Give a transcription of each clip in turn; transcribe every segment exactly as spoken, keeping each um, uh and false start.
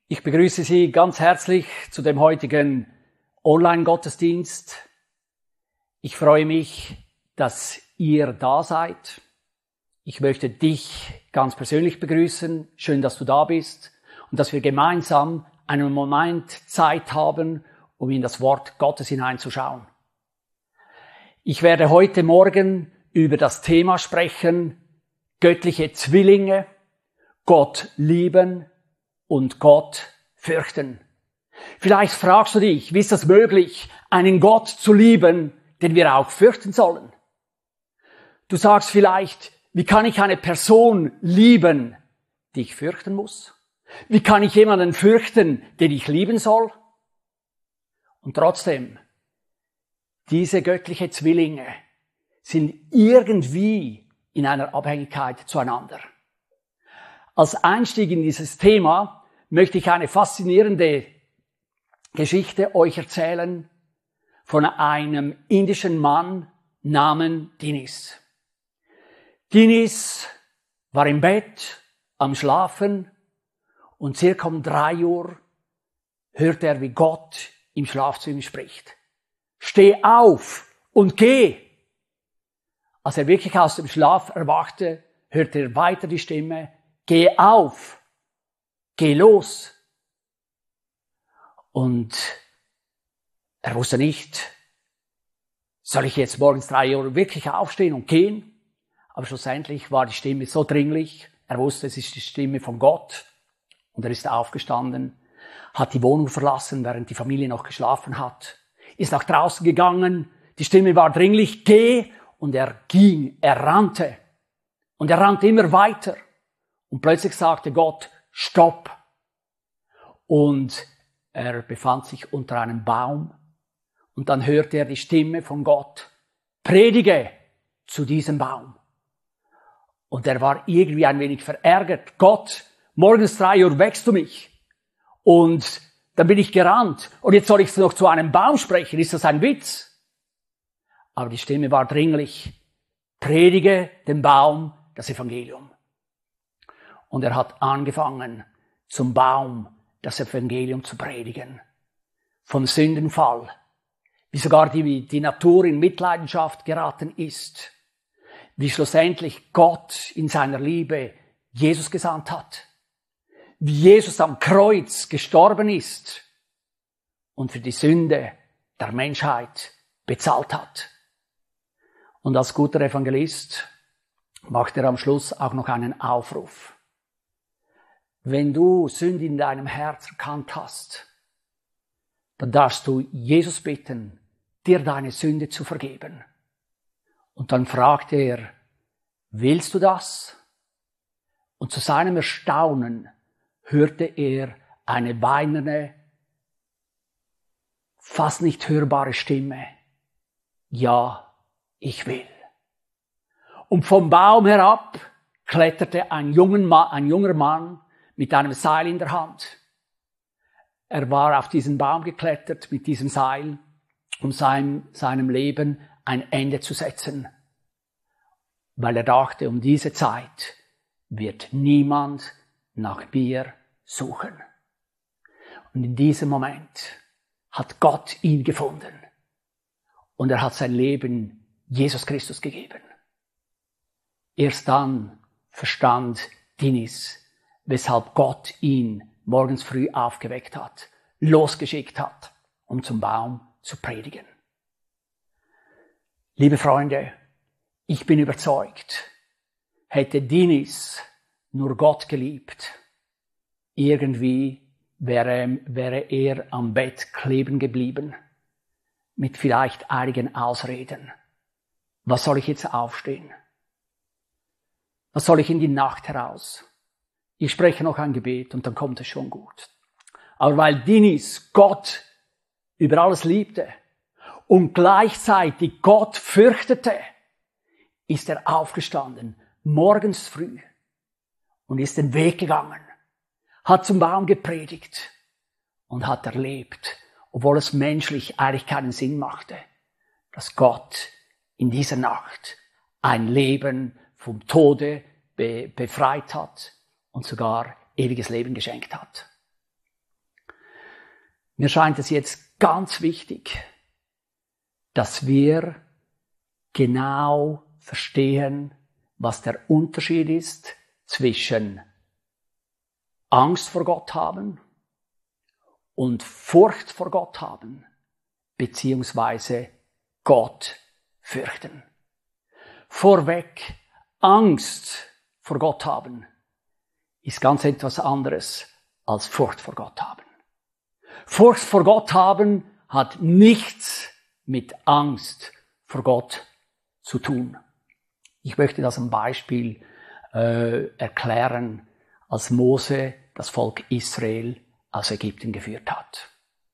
Ich begrüße Sie ganz herzlich zu dem heutigen Online-Gottesdienst. Ich freue mich, dass ihr da seid. Ich möchte dich ganz persönlich begrüßen. Schön, dass du da bist und dass wir gemeinsam einen Moment Zeit haben, um in das Wort Gottes hineinzuschauen. Ich werde heute Morgen über das Thema sprechen, göttliche Zwillinge, Gott lieben und Gott fürchten. Vielleicht fragst du dich, wie ist das möglich, einen Gott zu lieben, den wir auch fürchten sollen? Du sagst vielleicht, wie kann ich eine Person lieben, die ich fürchten muss? Wie kann ich jemanden fürchten, den ich lieben soll? Und trotzdem, diese göttlichen Zwillinge sind irgendwie in einer Abhängigkeit zueinander. Als Einstieg in dieses Thema möchte ich eine faszinierende Geschichte euch erzählen von einem indischen Mann namens Dinis. Dinis war im Bett am Schlafen und circa um drei Uhr hört er, wie Gott im Schlaf zu ihm spricht. Steh auf und geh! Als er wirklich aus dem Schlaf erwachte, hörte er weiter die Stimme, geh auf, geh los. Und er wusste nicht, soll ich jetzt morgens drei Uhr wirklich aufstehen und gehen? Aber schlussendlich war die Stimme so dringlich, er wusste, es ist die Stimme von Gott. Und er ist aufgestanden, hat die Wohnung verlassen, während die Familie noch geschlafen hat, ist nach draußen gegangen, die Stimme war dringlich, geh, und er ging, er rannte. Und er rannte immer weiter. Und plötzlich sagte Gott, stopp. Und er befand sich unter einem Baum. Und dann hörte er die Stimme von Gott, predige zu diesem Baum. Und er war irgendwie ein wenig verärgert. Gott, morgens drei Uhr wächst du mich. Und dann bin ich gerannt. Und jetzt soll ich noch zu einem Baum sprechen. Ist das ein Witz? Aber die Stimme war dringlich. Predige dem Baum das Evangelium. Und er hat angefangen, zum Baum das Evangelium zu predigen. Vom Sündenfall, wie sogar die, die Natur in Mitleidenschaft geraten ist. Wie schlussendlich Gott in seiner Liebe Jesus gesandt hat. Wie Jesus am Kreuz gestorben ist und für die Sünde der Menschheit bezahlt hat. Und als guter Evangelist macht er am Schluss auch noch einen Aufruf. Wenn du Sünde in deinem Herz erkannt hast, dann darfst du Jesus bitten, dir deine Sünde zu vergeben. Und dann fragt er, willst du das? Und zu seinem Erstaunen hörte er eine weinende, fast nicht hörbare Stimme. Ja, ich will. Und vom Baum herab kletterte ein junger Mann, ein junger Mann mit einem Seil in der Hand. Er war auf diesen Baum geklettert mit diesem Seil, um seinem, seinem Leben ein Ende zu setzen. Weil er dachte, um diese Zeit wird niemand nach mir suchen. Und in diesem Moment hat Gott ihn gefunden. Und er hat sein Leben Jesus Christus gegeben. Erst dann verstand Dinis, weshalb Gott ihn morgens früh aufgeweckt hat, losgeschickt hat, um zum Baum zu predigen. Liebe Freunde, ich bin überzeugt, hätte Dinis nur Gott geliebt, irgendwie wäre, wäre er am Bett kleben geblieben, mit vielleicht einigen Ausreden. Was soll ich jetzt aufstehen? Was soll ich in die Nacht heraus? Ich spreche noch ein Gebet und dann kommt es schon gut. Aber weil Dinis Gott über alles liebte und gleichzeitig Gott fürchtete, ist er aufgestanden, morgens früh, und ist den Weg gegangen, hat zum Baum gepredigt und hat erlebt, obwohl es menschlich eigentlich keinen Sinn machte, dass Gott in dieser Nacht ein Leben vom Tode be- befreit hat und sogar ewiges Leben geschenkt hat. Mir scheint es jetzt ganz wichtig, dass wir genau verstehen, was der Unterschied ist zwischen Angst vor Gott haben und Furcht vor Gott haben, beziehungsweise Gott fürchten. Vorweg, Angst vor Gott haben ist ganz etwas anderes als Furcht vor Gott haben. Furcht vor Gott haben hat nichts mit Angst vor Gott zu tun. Ich möchte das am Beispiel äh, erklären, als Mose das Volk Israel aus Ägypten geführt hat.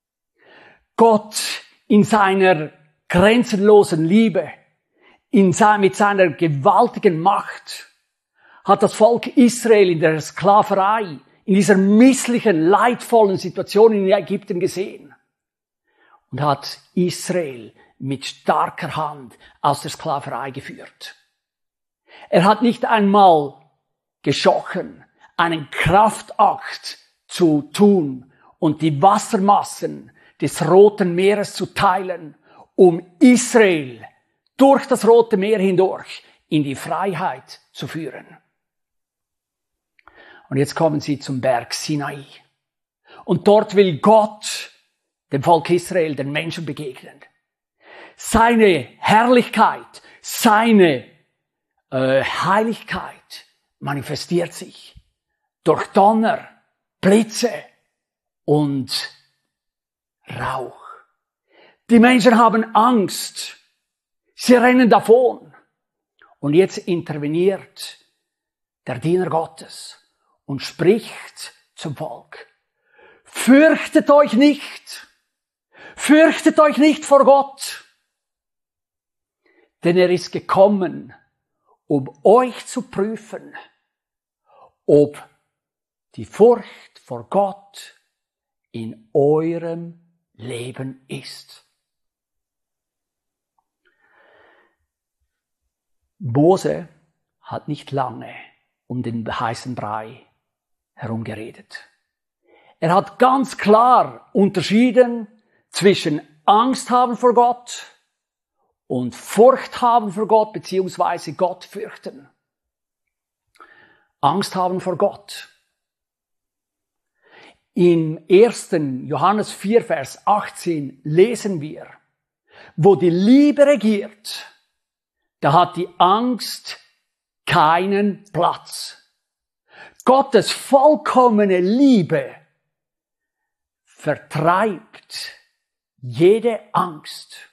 Gott in seiner grenzenlosen Liebe, in sein, mit seiner gewaltigen Macht, hat das Volk Israel in der Sklaverei, in dieser misslichen, leidvollen Situation in Ägypten gesehen und hat Israel mit starker Hand aus der Sklaverei geführt. Er hat nicht einmal geschochen, einen Kraftakt zu tun und die Wassermassen des Roten Meeres zu teilen, um Israel durch das Rote Meer hindurch in die Freiheit zu führen. Und jetzt kommen sie zum Berg Sinai. Und dort will Gott dem Volk Israel, den Menschen begegnen. Seine Herrlichkeit, seine äh, Heiligkeit manifestiert sich durch Donner, Blitze und Rauch. Die Menschen haben Angst. Sie rennen davon. Und jetzt interveniert der Diener Gottes und spricht zum Volk. Fürchtet euch nicht. Fürchtet euch nicht vor Gott. Denn er ist gekommen, um euch zu prüfen, ob die Furcht vor Gott in eurem Leben ist. Mose hat nicht lange um den heißen Brei herumgeredet. Er hat ganz klar unterschieden zwischen Angst haben vor Gott und Furcht haben vor Gott, beziehungsweise Gott fürchten. Angst haben vor Gott. Im ersten Johannes vier, Vers achtzehn lesen wir, wo die Liebe regiert, da hat die Angst keinen Platz. Gottes vollkommene Liebe vertreibt jede Angst.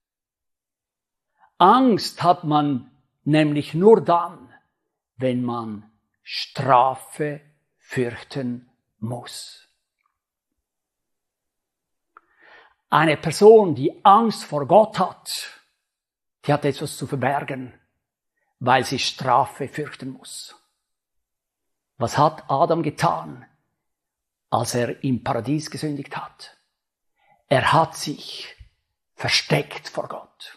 Angst hat man nämlich nur dann, wenn man Strafe fürchten muss. Eine Person, die Angst vor Gott hat, die hat etwas zu verbergen, weil sie Strafe fürchten muss. Was hat Adam getan, als er im Paradies gesündigt hat? Er hat sich versteckt vor Gott.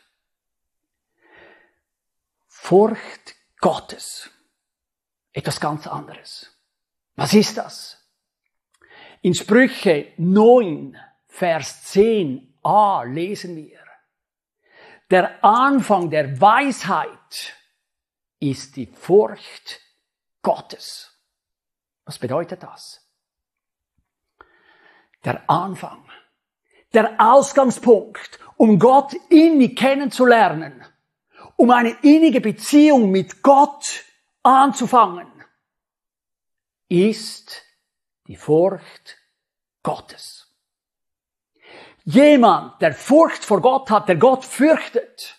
Furcht Gottes, etwas ganz anderes. Was ist das? In Sprüche neun, Vers zehn a lesen wir: Der Anfang der Weisheit ist die Furcht Gottes. Was bedeutet das? Der Anfang, der Ausgangspunkt, um Gott innig kennenzulernen, um eine innige Beziehung mit Gott anzufangen, ist die Furcht Gottes. Jemand, der Furcht vor Gott hat, der Gott fürchtet,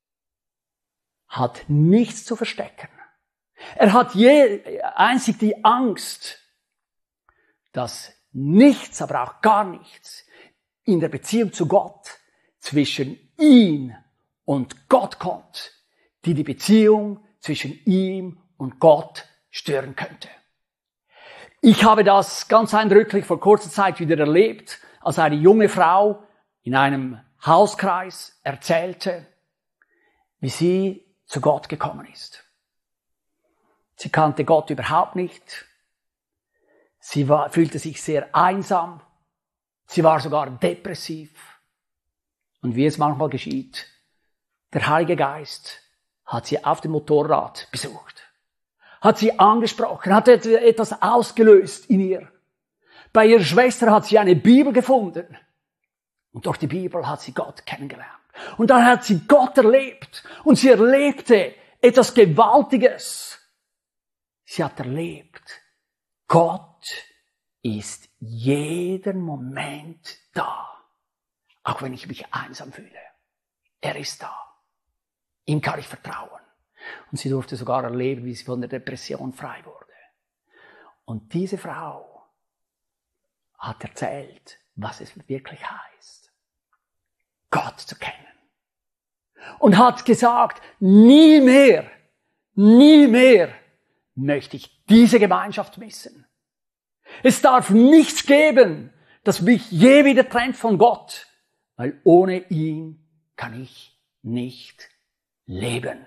hat nichts zu verstecken. Er hat je, einzig die Angst, dass nichts, aber auch gar nichts in der Beziehung zu Gott zwischen ihn und Gott kommt, die die Beziehung zwischen ihm und Gott stören könnte. Ich habe das ganz eindrücklich vor kurzer Zeit wieder erlebt, als eine junge Frau in einem Hauskreis erzählte, wie sie zu Gott gekommen ist. Sie kannte Gott überhaupt nicht. Sie war, fühlte sich sehr einsam. Sie war sogar depressiv. Und wie es manchmal geschieht, der Heilige Geist hat sie auf dem Motorrad besucht, hat sie angesprochen, hat etwas ausgelöst in ihr. Bei ihrer Schwester hat sie eine Bibel gefunden. Und durch die Bibel hat sie Gott kennengelernt. Und dann hat sie Gott erlebt. Und sie erlebte etwas Gewaltiges. Sie hat erlebt, Gott ist jeden Moment da. Auch wenn ich mich einsam fühle. Er ist da. Ihm kann ich vertrauen. Und sie durfte sogar erleben, wie sie von der Depression frei wurde. Und diese Frau hat erzählt, was es wirklich heißt, Gott zu kennen. Und hat gesagt, nie mehr, nie mehr möchte ich diese Gemeinschaft missen. Es darf nichts geben, das mich je wieder trennt von Gott, weil ohne ihn kann ich nicht leben.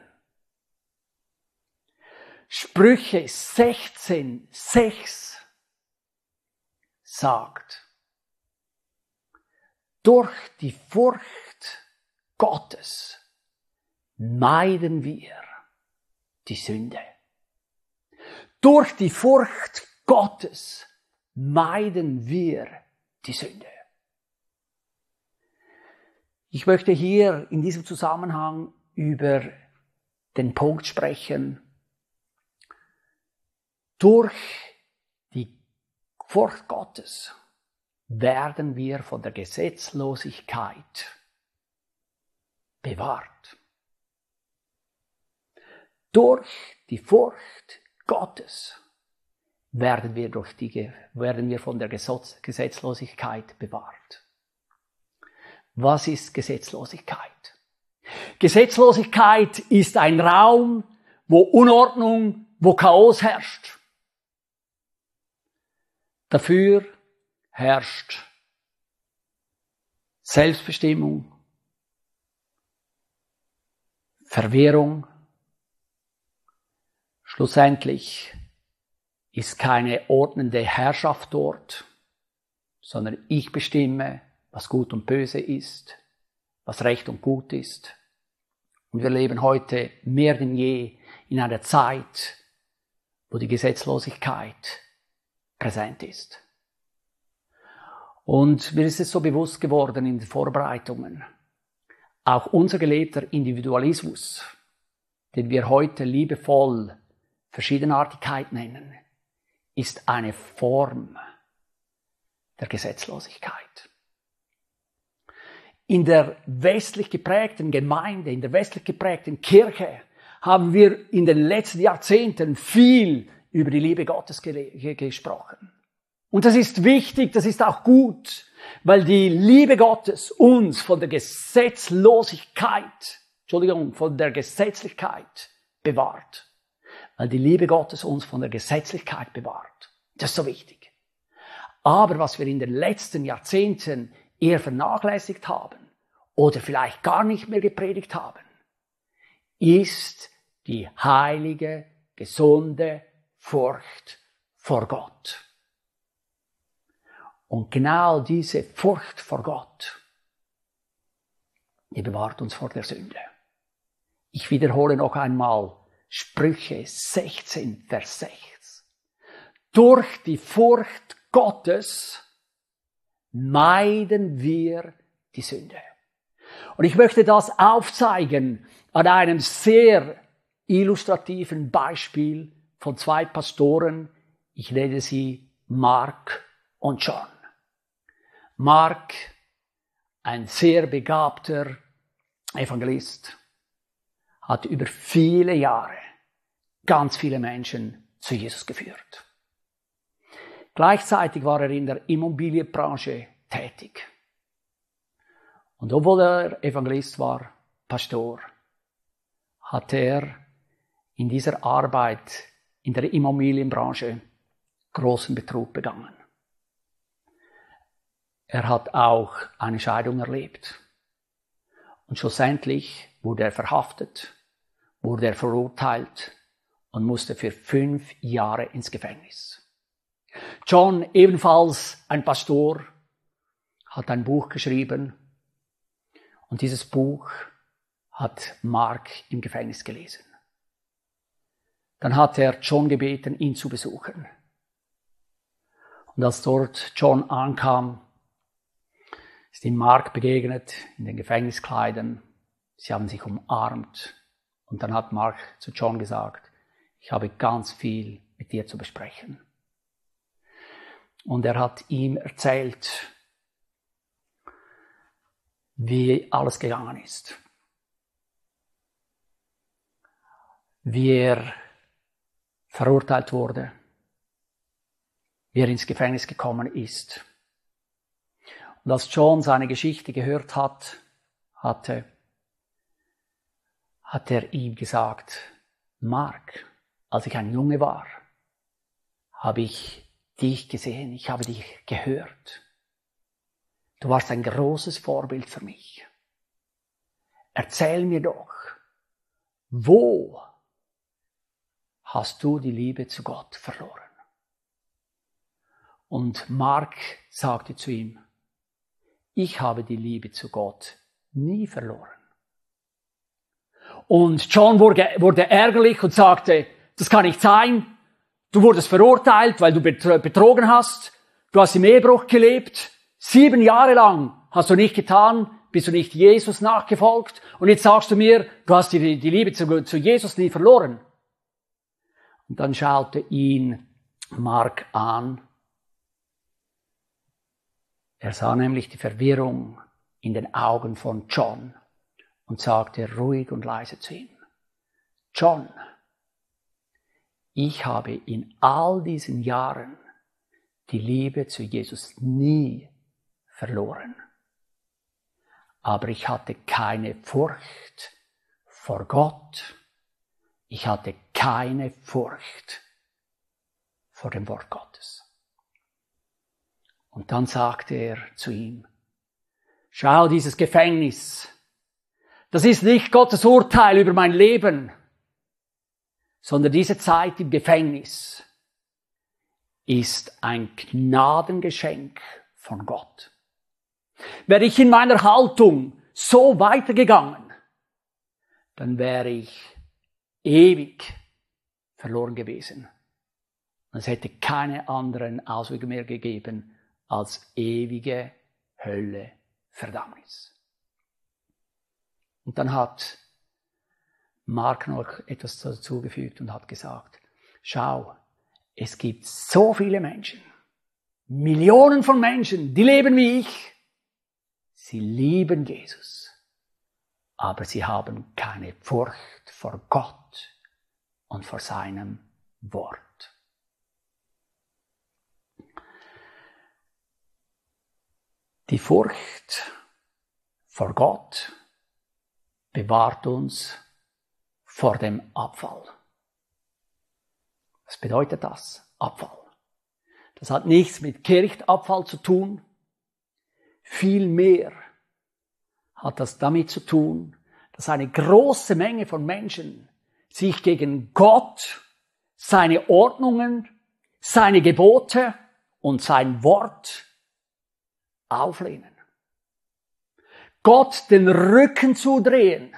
Sprüche sechzehn, sechs sagt, durch die Furcht Gottes meiden wir die Sünde. Durch die Furcht Gottes meiden wir die Sünde. Ich möchte hier in diesem Zusammenhang über den Punkt sprechen, durch die Furcht Gottes werden wir von der Gesetzlosigkeit bewahrt. Durch die Furcht Gottes werden wir, durch die, werden wir von der Gesetzlosigkeit bewahrt. Was ist Gesetzlosigkeit? Gesetzlosigkeit ist ein Raum, wo Unordnung, wo Chaos herrscht. Dafür herrscht Selbstbestimmung, Verwirrung. Schlussendlich ist keine ordnende Herrschaft dort, sondern ich bestimme, was gut und böse ist, was recht und gut ist. Und wir leben heute mehr denn je in einer Zeit, wo die Gesetzlosigkeit präsent ist. Und mir ist es so bewusst geworden in den Vorbereitungen, auch unser gelebter Individualismus, den wir heute liebevoll Verschiedenartigkeit nennen, ist eine Form der Gesetzlosigkeit. In der westlich geprägten Gemeinde, in der westlich geprägten Kirche haben wir in den letzten Jahrzehnten viel über die Liebe Gottes ge- gesprochen. Und das ist wichtig, das ist auch gut, weil die Liebe Gottes uns von der Gesetzlosigkeit, Entschuldigung, von der Gesetzlichkeit bewahrt. Weil die Liebe Gottes uns von der Gesetzlichkeit bewahrt. Das ist so wichtig. Aber was wir in den letzten Jahrzehnten eher vernachlässigt haben oder vielleicht gar nicht mehr gepredigt haben, ist die heilige, gesunde Furcht vor Gott. Und genau diese Furcht vor Gott, die bewahrt uns vor der Sünde. Ich wiederhole noch einmal Sprüche sechzehn, Vers sechs. Durch die Furcht Gottes meiden wir die Sünde. Und ich möchte das aufzeigen an einem sehr illustrativen Beispiel von zwei Pastoren. Ich nenne sie Mark und John. Mark, ein sehr begabter Evangelist, hat über viele Jahre ganz viele Menschen zu Jesus geführt. Gleichzeitig war er in der Immobilienbranche tätig. Und obwohl er Evangelist war, Pastor, hat er in dieser Arbeit in der Immobilienbranche großen Betrug begangen. Er hat auch eine Scheidung erlebt. Und schlussendlich wurde er verhaftet, wurde er verurteilt und musste für fünf Jahre ins Gefängnis. John, ebenfalls ein Pastor, hat ein Buch geschrieben und dieses Buch hat Mark im Gefängnis gelesen. Dann hat er John gebeten, ihn zu besuchen. Und als dort John ankam, ist ihm Mark begegnet in den Gefängniskleidern. Sie haben sich umarmt. Und dann hat Mark zu John gesagt, ich habe ganz viel mit dir zu besprechen. Und er hat ihm erzählt, wie alles gegangen ist. Wie er verurteilt wurde, wie er ins Gefängnis gekommen ist. Und als John seine Geschichte gehört hat, hatte, hat er ihm gesagt, Mark, als ich ein Junge war, habe ich dich gesehen, ich habe dich gehört. Du warst ein großes Vorbild für mich. Erzähl mir doch, wo hast du die Liebe zu Gott verloren? Und Mark sagte zu ihm, ich habe die Liebe zu Gott nie verloren. Und John wurde, wurde ärgerlich und sagte, das kann nicht sein. Du wurdest verurteilt, weil du betrogen hast. Du hast im Ehebruch gelebt. Sieben Jahre lang hast du nicht getan, bist du nicht Jesus nachgefolgt. Und jetzt sagst du mir, du hast die, die Liebe zu, zu Jesus nie verloren. Und dann schaute ihn Mark an. Er sah nämlich die Verwirrung in den Augen von John und sagte ruhig und leise zu ihm, John, ich habe in all diesen Jahren die Liebe zu Jesus nie verloren. Aber ich hatte keine Furcht vor Gott. Ich hatte keine Furcht vor dem Wort Gottes. Und dann sagte er zu ihm, schau, dieses Gefängnis, das ist nicht Gottes Urteil über mein Leben, sondern diese Zeit im Gefängnis ist ein Gnadengeschenk von Gott. Wäre ich in meiner Haltung so weitergegangen, dann wäre ich ewig verloren gewesen. Und es hätte keine anderen Auswege mehr gegeben als ewige Hölle, Verdammnis. Und dann hat Mark noch etwas dazugefügt und hat gesagt, schau, es gibt so viele Menschen, Millionen von Menschen, die leben wie ich. Sie lieben Jesus, aber sie haben keine Furcht vor Gott und vor seinem Wort. Die Furcht vor Gott bewahrt uns vor dem Abfall. Was bedeutet das? Abfall. Das hat nichts mit Kirchenabfall zu tun. Vielmehr hat das damit zu tun, dass eine große Menge von Menschen sich gegen Gott, seine Ordnungen, seine Gebote und sein Wort auflehnen. Gott den Rücken zudrehen,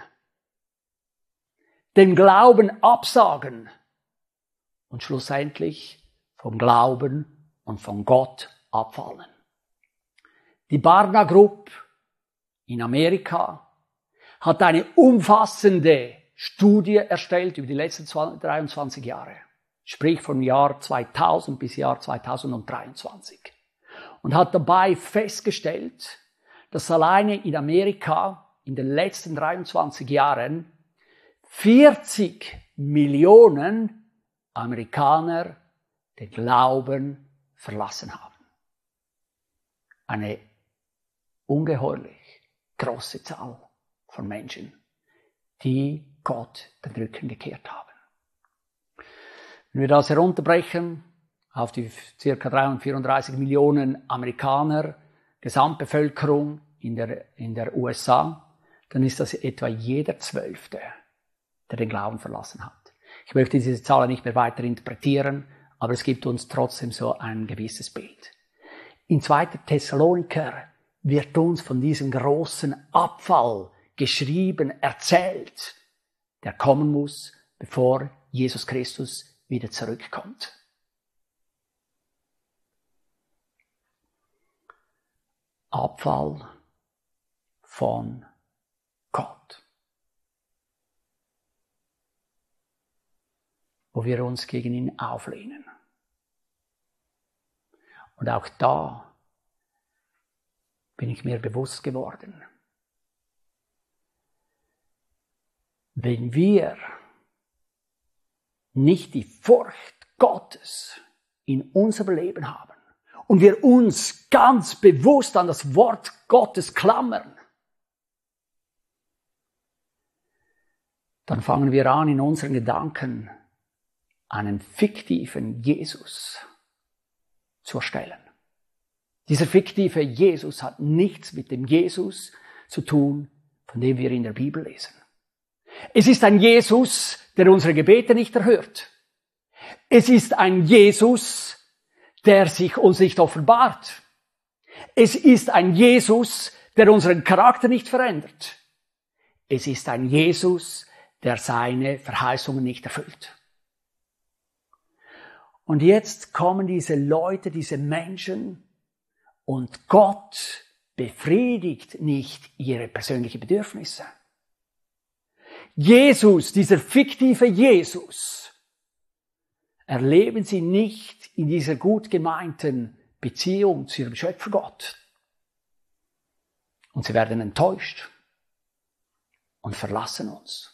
den Glauben absagen und schlussendlich vom Glauben und von Gott abfallen. Die Barna Group in Amerika hat eine umfassende Studie erstellt über die letzten dreiundzwanzig Jahre, sprich vom Jahr zweitausend bis Jahr zweitausenddreiundzwanzig, und hat dabei festgestellt, dass alleine in Amerika in den letzten dreiundzwanzig Jahren vierzig Millionen Amerikaner den Glauben verlassen haben. Eine ungeheuerlich große Zahl von Menschen, die Gott den Rücken gekehrt haben. Wenn wir das herunterbrechen auf die ca. vierunddreißig Millionen Amerikaner, Gesamtbevölkerung in der, in der U S A, dann ist das etwa jeder Zwölfte, der den Glauben verlassen hat. Ich möchte diese Zahlen nicht mehr weiter interpretieren, aber es gibt uns trotzdem so ein gewisses Bild. In zweiter Thessaloniker wird uns von diesem großen Abfall geschrieben, erzählt, der kommen muss, bevor Jesus Christus wieder zurückkommt. Abfall von Gott. Wo wir uns gegen ihn auflehnen. Und auch da bin ich mir bewusst geworden, wenn wir nicht die Furcht Gottes in unserem Leben haben und wir uns ganz bewusst an das Wort Gottes klammern, dann fangen wir an, in unseren Gedanken einen fiktiven Jesus zu erstellen. Dieser fiktive Jesus hat nichts mit dem Jesus zu tun, von dem wir in der Bibel lesen. Es ist ein Jesus, der unsere Gebete nicht erhört. Es ist ein Jesus, der sich uns nicht offenbart. Es ist ein Jesus, der unseren Charakter nicht verändert. Es ist ein Jesus, der seine Verheißungen nicht erfüllt. Und jetzt kommen diese Leute, diese Menschen, und Gott befriedigt nicht ihre persönlichen Bedürfnisse. Jesus, dieser fiktive Jesus, erleben sie nicht in dieser gut gemeinten Beziehung zu ihrem Schöpfergott. Und sie werden enttäuscht und verlassen uns.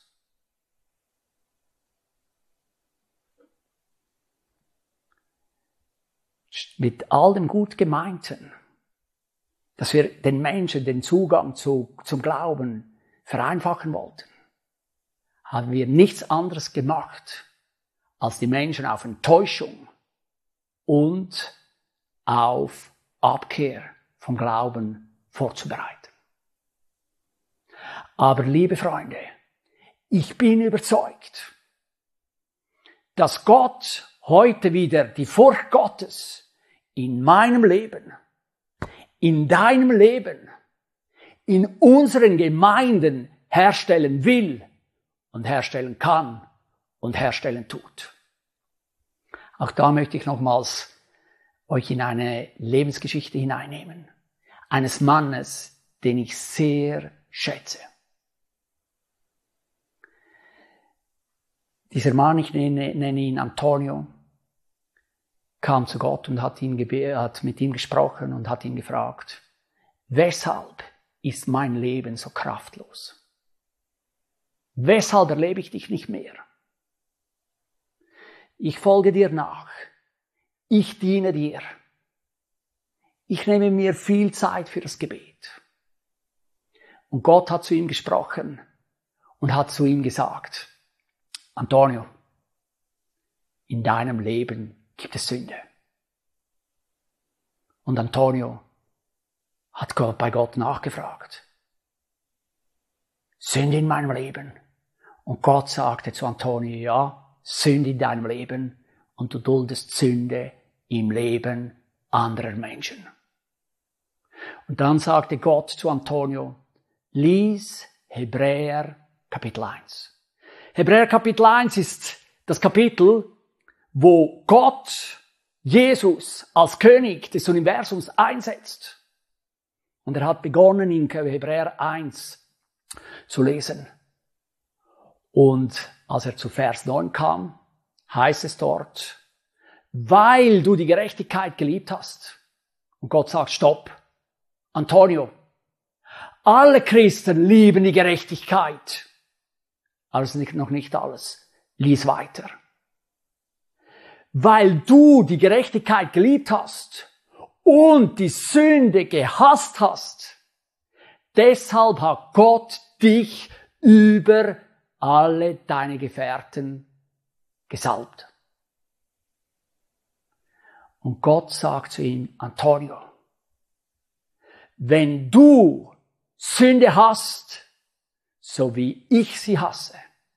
Mit all dem gut gemeinten, dass wir den Menschen den Zugang zu, zum Glauben vereinfachen wollten, haben wir nichts anderes gemacht, als die Menschen auf Enttäuschung und auf Abkehr vom Glauben vorzubereiten. Aber liebe Freunde, ich bin überzeugt, dass Gott heute wieder die Furcht Gottes in meinem Leben, in deinem Leben, in unseren Gemeinden herstellen will und herstellen kann und herstellen tut. Auch da möchte ich nochmals euch in eine Lebensgeschichte hineinnehmen. Eines Mannes, den ich sehr schätze. Dieser Mann, ich nenne, nenne ihn Antonio, kam zu Gott und hat, ihn gebe- hat mit ihm gesprochen und hat ihn gefragt, weshalb ist mein Leben so kraftlos? Weshalb erlebe ich dich nicht mehr? Ich folge dir nach. Ich diene dir. Ich nehme mir viel Zeit für das Gebet. Und Gott hat zu ihm gesprochen und hat zu ihm gesagt, Antonio, in deinem Leben gibt es Sünde. Und Antonio hat Gott bei Gott nachgefragt. Sünde in meinem Leben. Und Gott sagte zu Antonio, ja, Sünde in deinem Leben und du duldest Sünde im Leben anderer Menschen. Und dann sagte Gott zu Antonio, lies Hebräer Kapitel eins. Hebräer Kapitel eins ist das Kapitel, wo Gott Jesus als König des Universums einsetzt. Und er hat begonnen, in Hebräer eins zu lesen. Und als er zu Vers neun kam, heißt es dort, weil du die Gerechtigkeit geliebt hast. Und Gott sagt, stopp, Antonio, alle Christen lieben die Gerechtigkeit. Aber es ist noch nicht alles. Lies weiter. Weil du die Gerechtigkeit geliebt hast und die Sünde gehasst hast, deshalb hat Gott dich über alle deine Gefährten gesalbt. Und Gott sagt zu ihm, Antonio, wenn du Sünde hast, so wie ich sie hasse,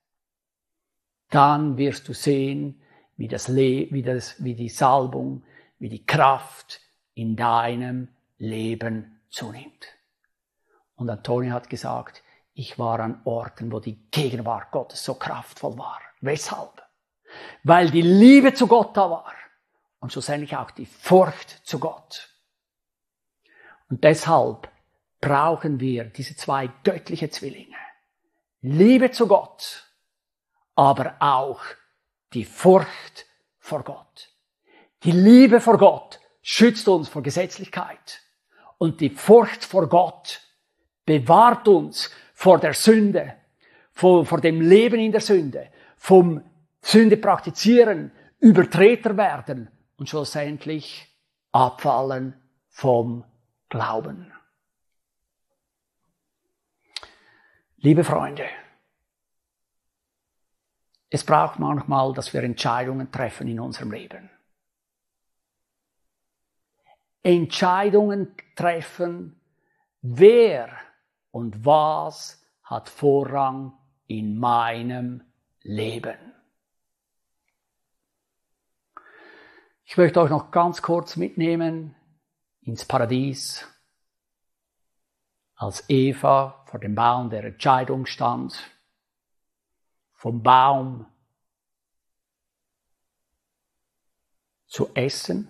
dann wirst du sehen, wie das Le- wie das, wie die Salbung, wie die Kraft in deinem Leben zunimmt. Und Antonia hat gesagt, ich war an Orten, wo die Gegenwart Gottes so kraftvoll war. Weshalb? Weil die Liebe zu Gott da war und schlussendlich auch die Furcht zu Gott. Und deshalb brauchen wir diese zwei göttliche Zwillinge. Liebe zu Gott, aber auch die Furcht vor Gott. Die Liebe vor Gott schützt uns vor Gesetzlichkeit und die Furcht vor Gott bewahrt uns vor der Sünde, vor, vor dem Leben in der Sünde, vom Sünde praktizieren, Übertreter werden und schlussendlich abfallen vom Glauben. Liebe Freunde, es braucht manchmal, dass wir Entscheidungen treffen in unserem Leben. Entscheidungen treffen, wer und was hat Vorrang in meinem Leben. Ich möchte euch noch ganz kurz mitnehmen ins Paradies, als Eva vor dem Baum der Entscheidung stand, vom Baum zu essen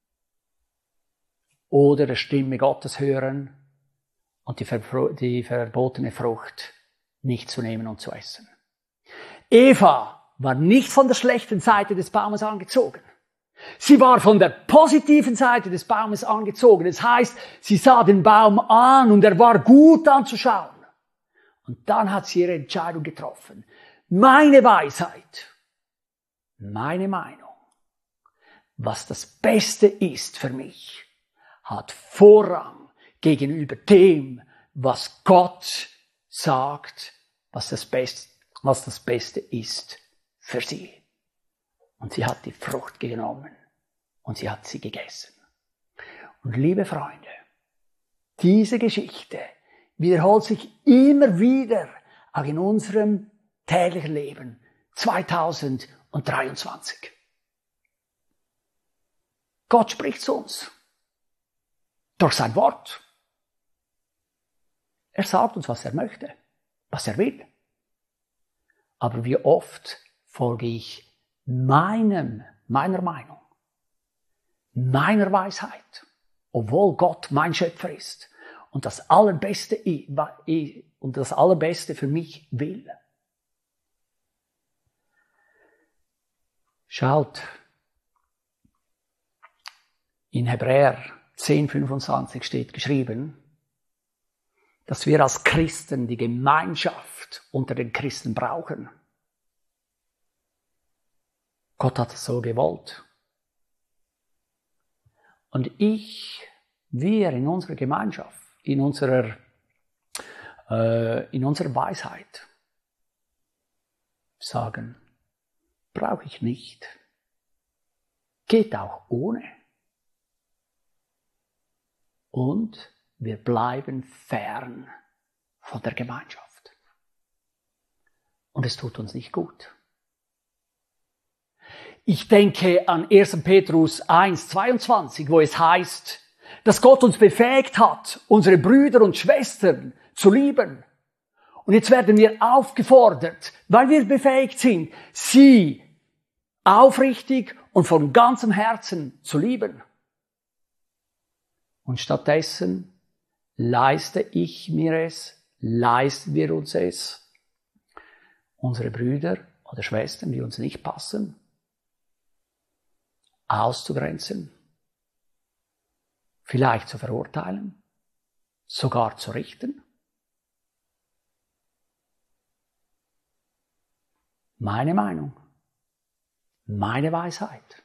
oder der Stimme Gottes hören und die, ver- die verbotene Frucht nicht zu nehmen und zu essen. Eva war nicht von der schlechten Seite des Baumes angezogen. Sie war von der positiven Seite des Baumes angezogen. Das heißt, sie sah den Baum an und er war gut anzuschauen. Und dann hat sie ihre Entscheidung getroffen. Meine Weisheit, meine Meinung, was das Beste ist für mich, hat Vorrang gegenüber dem, was Gott sagt, was das Beste, was das Beste ist für sie. Und sie hat die Frucht genommen und sie hat sie gegessen. Und liebe Freunde, diese Geschichte wiederholt sich immer wieder, auch in unserem täglichen Leben, zweitausenddreiundzwanzig. Gott spricht zu uns durch sein Wort. Er sagt uns, was er möchte, was er will. Aber wie oft folge ich meinem, meiner Meinung, meiner Weisheit, obwohl Gott mein Schöpfer ist und das Allerbeste, und das Allerbeste für mich will. Schaut, in Hebräer zehn fünfundzwanzig steht geschrieben, dass wir als Christen die Gemeinschaft unter den Christen brauchen. Gott hat es so gewollt. Und ich, wir in unserer Gemeinschaft, in unserer, äh, in unserer Weisheit sagen, brauche ich nicht. Geht auch ohne. Und wir bleiben fern von der Gemeinschaft. Und es tut uns nicht gut. Ich denke an erster Petrus eins zweiundzwanzig, wo es heißt, dass Gott uns befähigt hat, unsere Brüder und Schwestern zu lieben. Und jetzt werden wir aufgefordert, weil wir befähigt sind, sie aufrichtig und von ganzem Herzen zu lieben. Und stattdessen leiste ich mir es, leisten wir uns es, unsere Brüder oder Schwestern, die uns nicht passen, auszugrenzen, vielleicht zu verurteilen, sogar zu richten. Meine Meinung, meine Weisheit.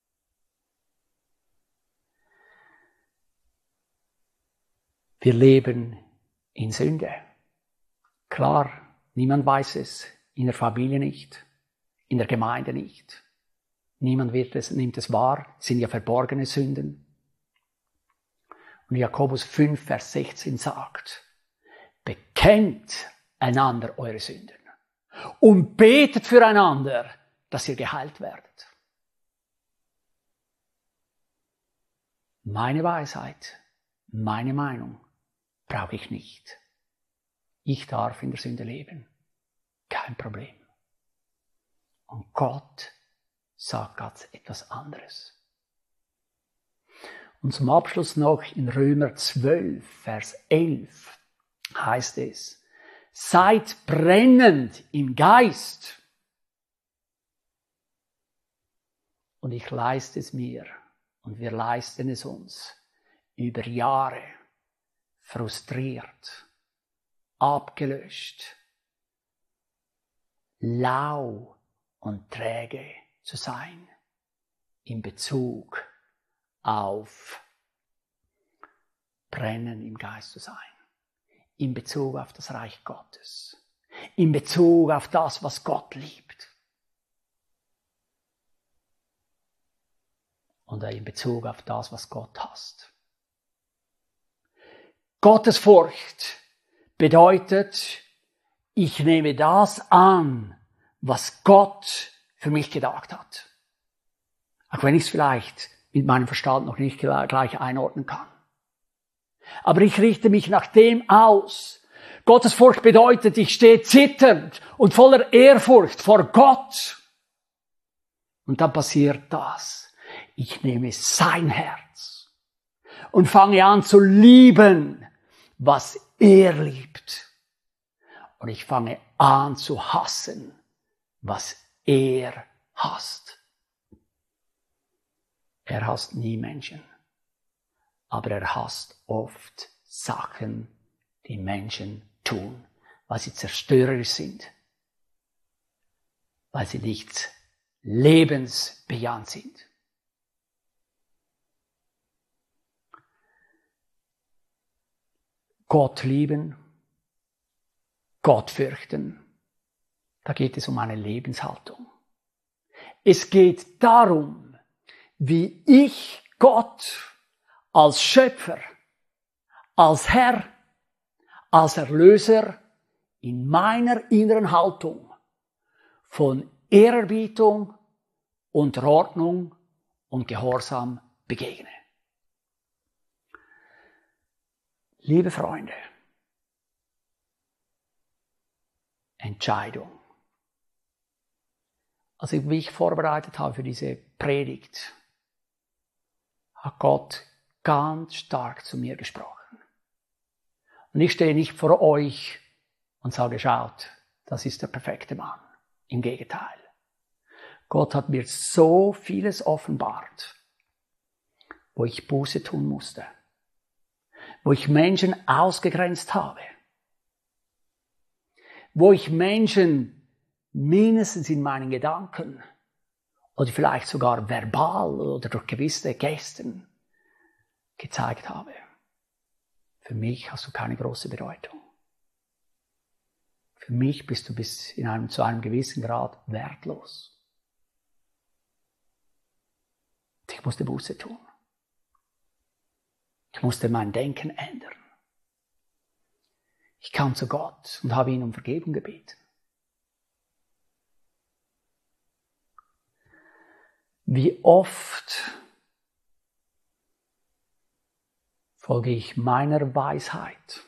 Wir leben in Sünde. Klar, niemand weiß es, in der Familie nicht, in der Gemeinde nicht. Niemand wird es, nimmt es wahr, es sind ja verborgene Sünden. Und Jakobus fünf, Vers sechzehn sagt, bekennt einander eure Sünden und betet füreinander, dass ihr geheilt werdet. Meine Weisheit, Meine Meinung brauche ich nicht. Ich darf in der Sünde leben. Kein Problem. Und Gott sagt ganz etwas anderes. Und zum Abschluss noch in Römer zwölf, Vers elf heißt es, seid brennend im Geist. Und ich leiste es mir und wir leisten es uns über Jahre frustriert, abgelöscht, lau und träge zu sein in Bezug auf Brennen im Geist zu sein, in Bezug auf das Reich Gottes, in Bezug auf das, was Gott liebt und in Bezug auf das, was Gott hasst. Gottesfurcht bedeutet, ich nehme das an, was Gott für mich gedacht hat. Auch wenn ich es vielleicht mit meinem Verstand noch nicht gleich einordnen kann. Aber ich richte mich nach dem aus. Gottesfurcht bedeutet, ich stehe zitternd und voller Ehrfurcht vor Gott. Und dann passiert das. Ich nehme sein Herz und fange an zu lieben, was er liebt. Und ich fange an zu hassen, was er hasst. Er hasst nie Menschen, aber er hasst oft Sachen, die Menschen tun, weil sie zerstörerisch sind, weil sie nicht lebensbejahend sind. Gott lieben, Gott fürchten, da geht es um eine Lebenshaltung. Es geht darum, wie ich Gott als Schöpfer, als Herr, als Erlöser in meiner inneren Haltung von Ehrerbietung, Unterordnung und Gehorsam begegne. Liebe Freunde, Entscheidung. Als ich mich vorbereitet habe für diese Predigt, hat Gott ganz stark zu mir gesprochen. Und ich stehe nicht vor euch und sage, schaut, das ist der perfekte Mann. Im Gegenteil. Gott hat mir so vieles offenbart, wo ich Buße tun musste, wo ich Menschen ausgegrenzt habe, wo ich Menschen mindestens in meinen Gedanken oder vielleicht sogar verbal oder durch gewisse Gesten gezeigt habe. Für mich hast du keine große Bedeutung. Für mich bist du bis in einem, zu einem gewissen Grad wertlos. Ich musste Buße tun. Ich musste mein Denken ändern. Ich kam zu Gott und habe ihn um Vergebung gebeten. Wie oft folge ich meiner Weisheit,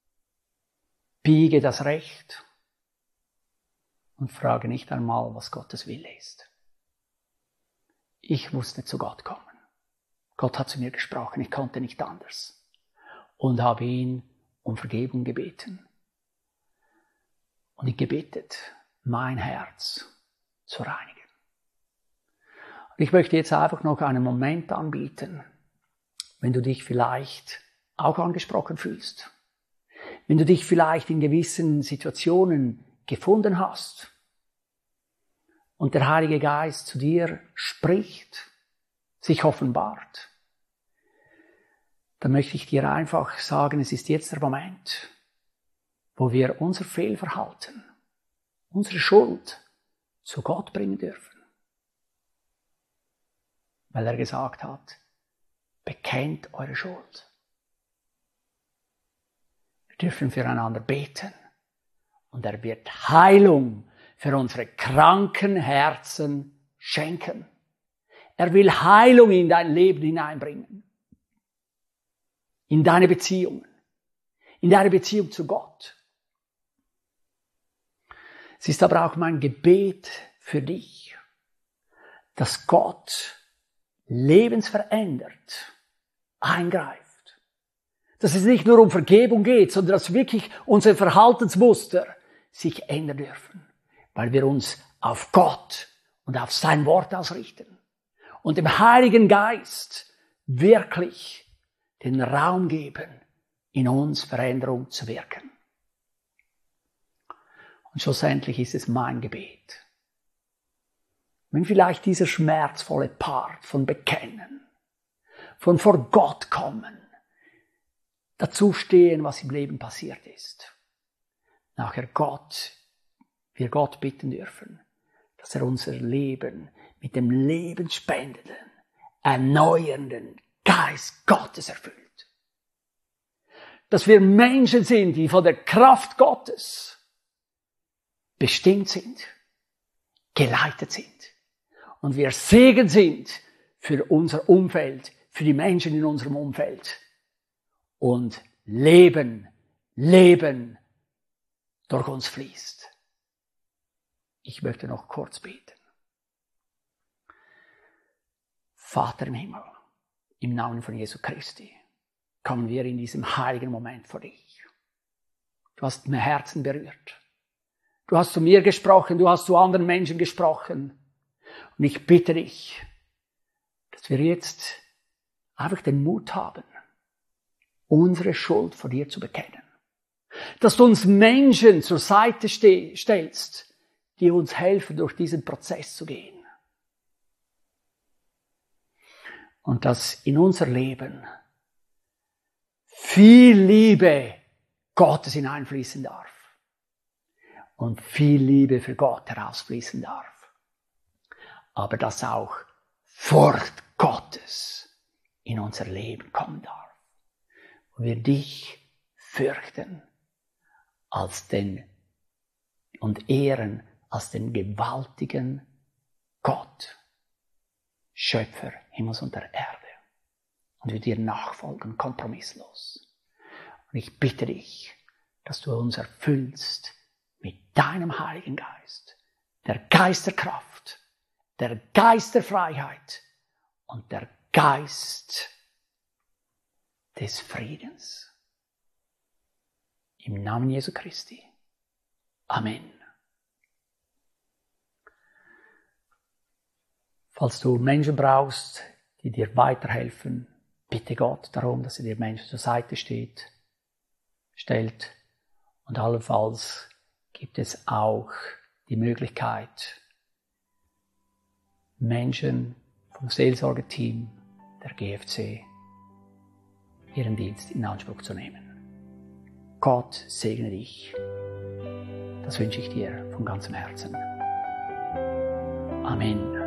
biege das Recht und frage nicht einmal, was Gottes Wille ist. Ich musste zu Gott kommen. Gott hat zu mir gesprochen, ich konnte nicht anders und habe ihn um Vergebung gebeten und ihn gebetet, mein Herz zu reinigen. Ich möchte jetzt einfach noch einen Moment anbieten, wenn du dich vielleicht auch angesprochen fühlst. Wenn du dich vielleicht in gewissen Situationen gefunden hast und der Heilige Geist zu dir spricht, sich offenbart, dann möchte ich dir einfach sagen, es ist jetzt der Moment, wo wir unser Fehlverhalten, unsere Schuld zu Gott bringen dürfen. Weil er gesagt hat, bekennt eure Schuld. Wir dürfen füreinander beten und er wird Heilung für unsere kranken Herzen schenken. Er will Heilung in dein Leben hineinbringen. in deine Beziehungen, in deine Beziehung zu Gott. Es ist aber auch mein Gebet für dich, dass Gott lebensverändert eingreift. Dass es nicht nur um Vergebung geht, sondern dass wirklich unsere Verhaltensmuster sich ändern dürfen, weil wir uns auf Gott und auf sein Wort ausrichten und dem Heiligen Geist wirklich den Raum geben, in uns Veränderung zu wirken. Und schlussendlich ist es mein Gebet. Wenn vielleicht dieser schmerzvolle Part von Bekennen, von vor Gott kommen, dazu stehen, was im Leben passiert ist, nachher Gott, wir Gott bitten dürfen, dass er unser Leben mit dem lebensspendenden, erneuernden Geist Gottes erfüllt. Dass wir Menschen sind, die von der Kraft Gottes bestimmt sind, geleitet sind und wir Segen sind für unser Umfeld, für die Menschen in unserem Umfeld und Leben, Leben durch uns fließt. Ich möchte noch kurz beten. Vater im Himmel, im Namen von Jesu Christi, kommen wir in diesem heiligen Moment vor dich. Du hast mein Herzen berührt. Du hast zu mir gesprochen, du hast zu anderen Menschen gesprochen. Und ich bitte dich, dass wir jetzt einfach den Mut haben, unsere Schuld vor dir zu bekennen. Dass du uns Menschen zur Seite ste- stellst, die uns helfen, durch diesen Prozess zu gehen. Und dass in unser Leben viel Liebe Gottes hineinfließen darf. Und viel Liebe für Gott herausfließen darf. Aber dass auch Furcht Gottes in unser Leben kommen darf. Und wir dich fürchten als den und ehren als den gewaltigen Gott, Schöpfer Himmels und der Erde. Und wir dir nachfolgen, kompromisslos. Und ich bitte dich, dass du uns erfüllst mit deinem Heiligen Geist, der Geist der Kraft, der Geist der Freiheit und der Geist des Friedens. Im Namen Jesu Christi. Amen. Falls du Menschen brauchst, die dir weiterhelfen, bitte Gott darum, dass er dir Menschen zur Seite steht, stellt. Und allenfalls gibt es auch die Möglichkeit, Menschen vom Seelsorgeteam der G F C ihren Dienst in Anspruch zu nehmen. Gott segne dich. Das wünsche ich dir von ganzem Herzen. Amen.